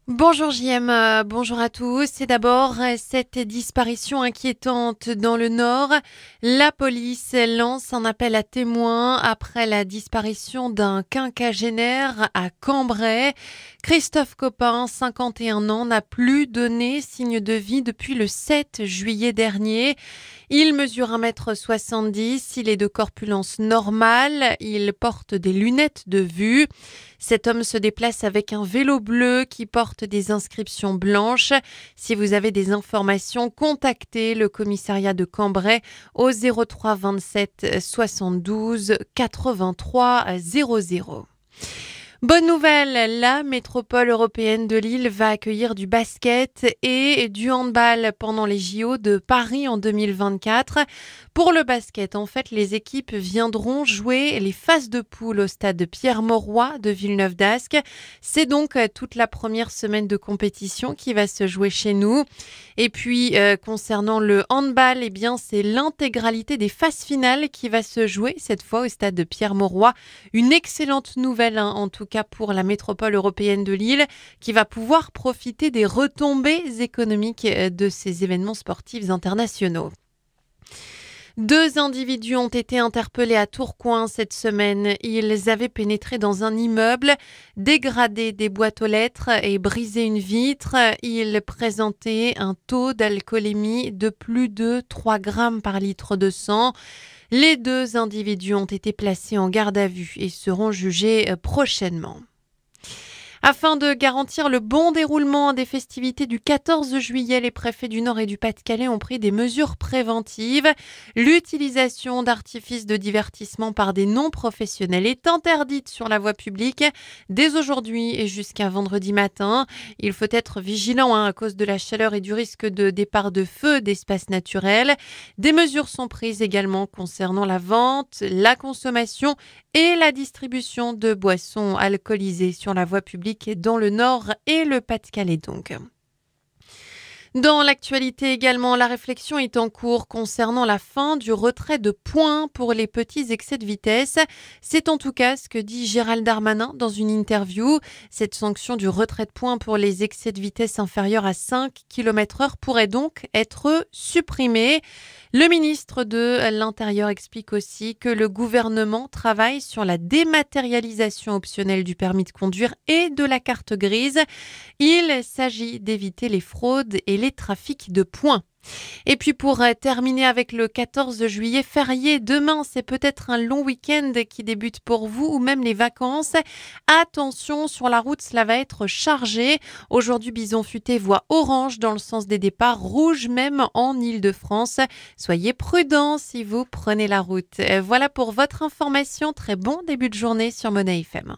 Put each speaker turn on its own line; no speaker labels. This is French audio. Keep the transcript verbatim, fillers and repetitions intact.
Bonjour J M, euh, bonjour à tous. C'est d'abord euh, cette disparition inquiétante dans le Nord. La police lance un appel à témoins après la disparition d'un quinquagénaire à Cambrai. Christophe Copin, cinquante et un ans, n'a plus donné signe de vie depuis le sept juillet dernier. Il mesure un mètre soixante-dix, il est de corpulence normale, il porte des lunettes de vue. Cet homme se déplace avec un vélo bleu qui porte des inscriptions blanches. Si vous avez des informations, contactez le commissariat de Cambrai au zéro trois vingt-sept soixante-douze quatre-vingt-trois zéro zéro. Bonne nouvelle, la métropole européenne de Lille va accueillir du basket et du handball pendant les J O de Paris en deux mille vingt-quatre. Pour le basket, en fait, les équipes viendront jouer les phases de poule au stade Pierre-Mauroy de Villeneuve-d'Ascq. C'est donc toute la première semaine de compétition qui va se jouer chez nous. Et puis, euh, concernant le handball, eh bien, c'est l'intégralité des phases finales qui va se jouer cette fois au stade de Pierre-Mauroy. Une excellente nouvelle, hein, en tout cas pour la métropole européenne de Lille, qui va pouvoir profiter des retombées économiques de ces événements sportifs internationaux. Deux individus ont été interpellés à Tourcoing cette semaine. Ils avaient pénétré dans un immeuble, dégradé des boîtes aux lettres et brisé une vitre. Ils présentaient un taux d'alcoolémie de plus de trois grammes par litre de sang. Les deux individus ont été placés en garde à vue et seront jugés prochainement. Afin de garantir le bon déroulement des festivités du quatorze juillet, les préfets du Nord et du Pas-de-Calais ont pris des mesures préventives. L'utilisation d'artifices de divertissement par des non-professionnels est interdite sur la voie publique dès aujourd'hui et jusqu'à vendredi matin. Il faut être vigilant hein, à cause de la chaleur et du risque de départ de feu d'espaces naturels. Des mesures sont prises également concernant la vente, la consommation et la distribution de boissons alcoolisées sur la voie publique dans le Nord et le Pas-de-Calais donc. Dans l'actualité également, la réflexion est en cours concernant la fin du retrait de points pour les petits excès de vitesse. C'est en tout cas ce que dit Gérald Darmanin dans une interview. Cette sanction du retrait de points pour les excès de vitesse inférieurs à cinq kilomètres heure pourrait donc être supprimée. Le ministre de l'Intérieur explique aussi que le gouvernement travaille sur la dématérialisation optionnelle du permis de conduire et de la carte grise. Il s'agit d'éviter les fraudes et les trafics de points. Et puis pour terminer avec le quatorze juillet férié, demain c'est peut-être un long week-end qui débute pour vous ou même les vacances. Attention, sur la route cela va être chargé. Aujourd'hui Bison Futé voit orange dans le sens des départs, rouge même en Île-de-France. Soyez prudents si vous prenez la route. Voilà pour votre information, très bon début de journée sur Monnaie F M.